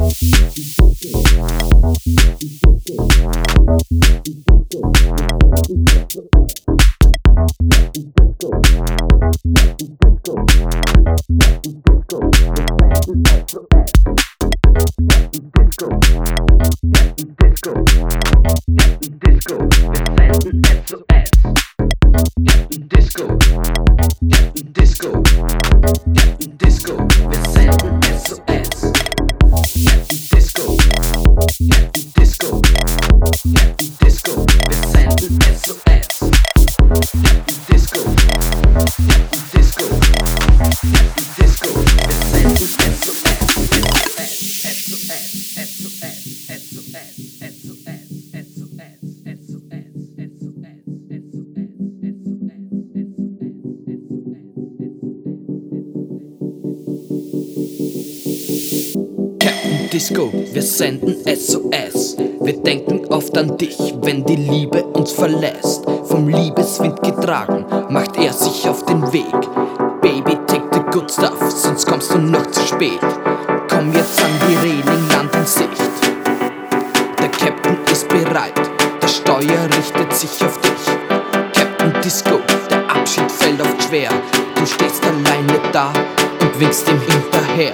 Disco, wir senden SOS. Wir denken oft an dich, wenn die Liebe uns verlässt. Vom Liebeswind getragen, macht er sich auf den Weg. Baby, take the good stuff, sonst kommst du noch zu spät. Komm jetzt an die Reling, Land in Sicht. Der Captain ist bereit, das Steuer richtet sich auf dich. Captain Disco, der Abschied fällt oft schwer. Du stehst alleine da und winkst ihm hinterher.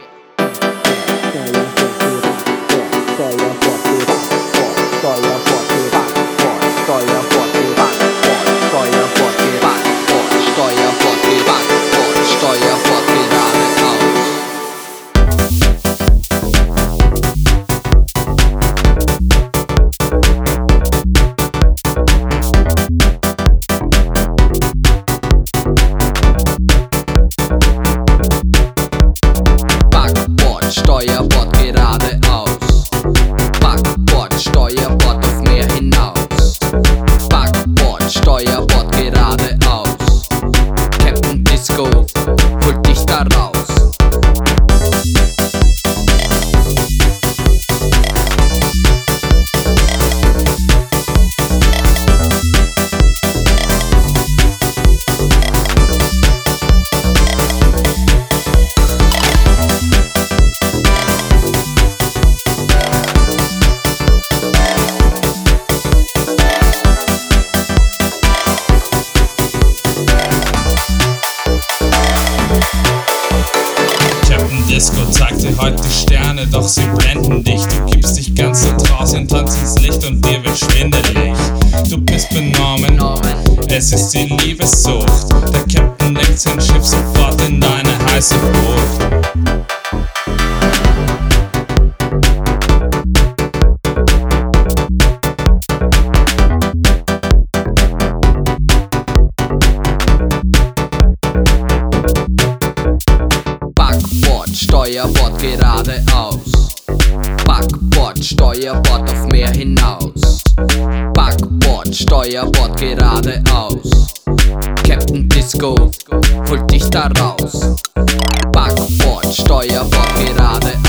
Steuerbord geradeaus. Backbord, Steuerbord auf Meer hinaus. Backbord, Steuerbord geradeaus. Captain Disco, holt dich da raus. Disco zeigt dir heute die Sterne, doch sie blenden dich. Du gibst dich ganz so draußen, tanzt ins Licht und dir wird schwindelig. Du bist benommen, es ist die Liebessucht. Der Captain lenkt sein Schiff sofort in deine heiße Bucht. Steuerbord geradeaus. Backbord, Steuerbord auf Meer hinaus. Backbord, Steuerbord geradeaus. Captain Disco, holt dich da raus. Backbord, Steuerbord geradeaus.